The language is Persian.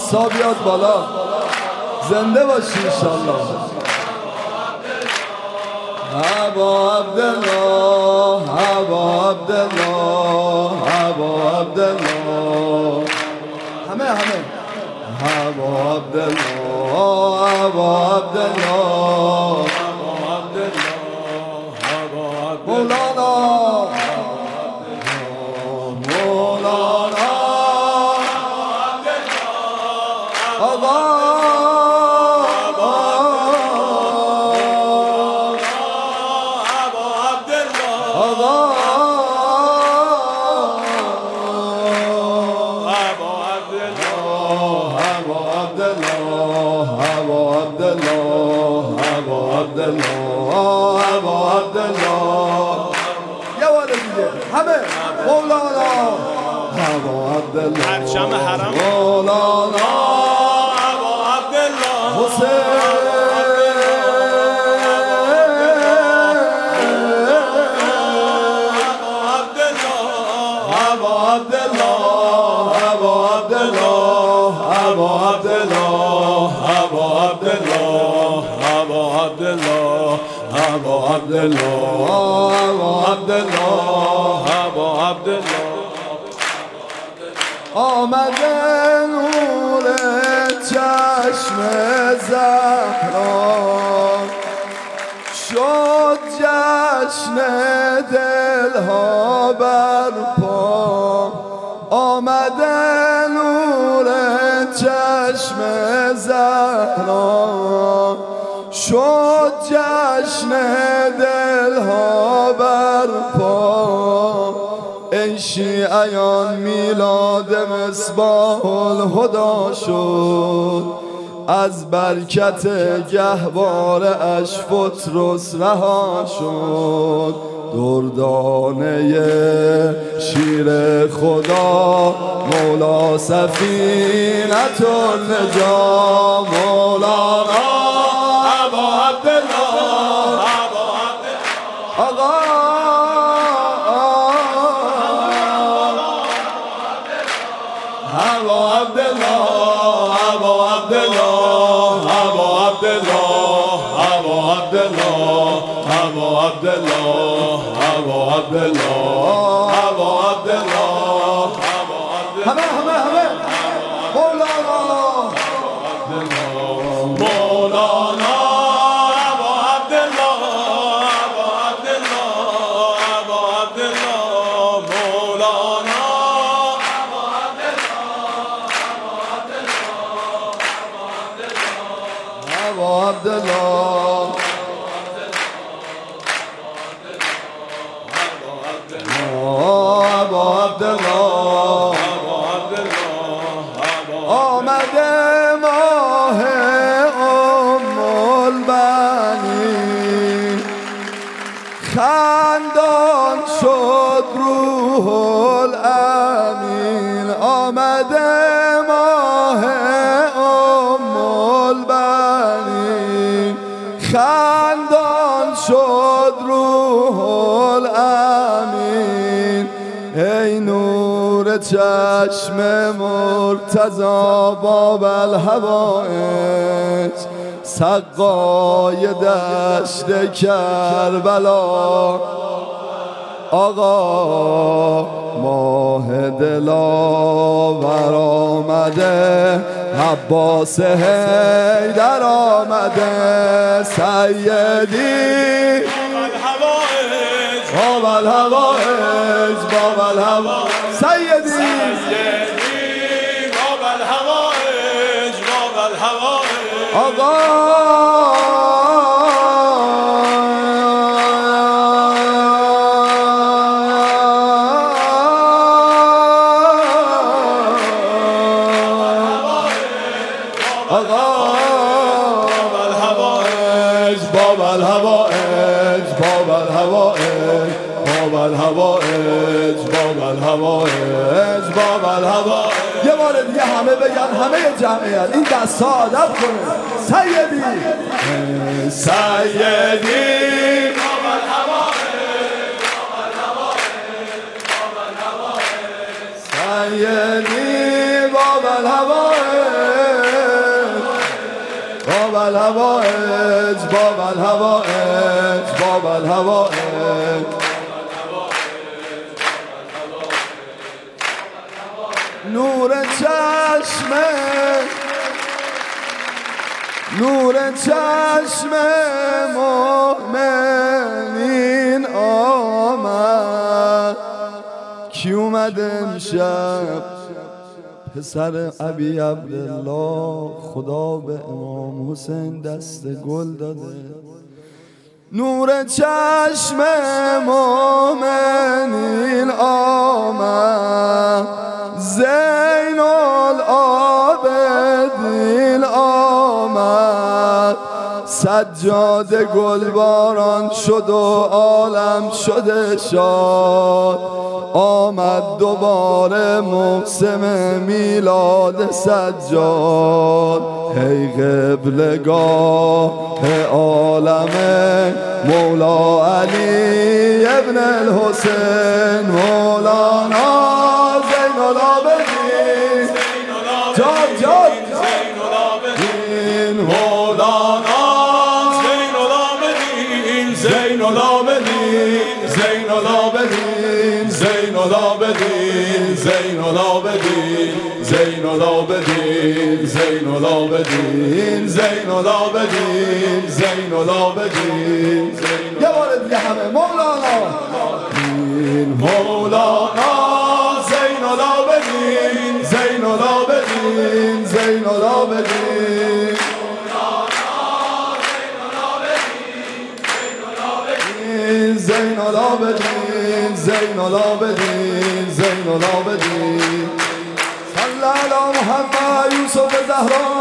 دستا بیاد بالا. زنده باشی انشالله. ابا عبدالله ابا عبدالله ابا عبدالله همه ابا عبدالله ابا عبدالله مولانا مولانا آقا همه مولانا ابا عبدالله پرچم حرم مولانا ابا عبدالله حسین ابا عبدالله ابا عبدالله ابا عبدالله ابا عبدالله ابا عبدالله ابا عبدالله ابا عبدالله ابا عبدالله آمده نور چشم زهرا شد جشن دلها برپا آمده نور چشم زهرا شد جشن دلها برپا ای شیعیان میلاد مصباح الهدی شد از برکت گهواره اش فطرس رها شد دردانه شیر خدا مولا سفینة النجا مولانا ابا عبدالله آقا ابا عبدالله ابا عبدالله ابا عبدالله ابا عبدالله ابا عبدالله ابا عبدالله ابا عبدالله همه مولانا مولانا ابا عبدالله ابا عبدالله ابا عبدالله مولانا ابا عبدالله ابا عبدالله آمده ماه ام البنی خندان شد روح الامین آمده ماه ام البنی خندان شد روح الامین ای نور چشم مرتضی باب الهوایج سقای دشت کربلا آقا ماه دلاور آمده عباس حیدر آمده سیدی باب الهوایج باب الهوایج سیدی باب الهوایج باب الهوایج آقا باب الهوایج باب الهوایج باب الهوایج باب الهوایج باب الهوایج یه بار دیگه همه بگن همه جمعیت این دستا ادب کنه سیدی سیدی باب الهوایج باب الهوایج باب الهوایج سیدی باب الهوایج الهوائج باب الهوائج باب الهوائج نور چشم مؤمنین آمد کی اومد امشب پسر ابی عبدالله خدا به امام حسین دست گل داده نور چشم مؤمنین آمد زین العابدین آمد سجاده گلباران شد و عالم شده شاد آمد دوباره موسم میلاد سجاد هی قبلگاه عالم مولا علی ابن الحسین مولانا زین العابدین جاد مولانا زین العابدین زین العابدین زین العابدین زین العابدین زین العابدین زین العابدین زین العابدین زین العابدین زین العابدین یه بار دیگه همه مولانا مولانا زین العابدین زین العابدین زین العابدین زین العابدین زین العابدین زین العابدین صلی علی محمد یوسف زهرا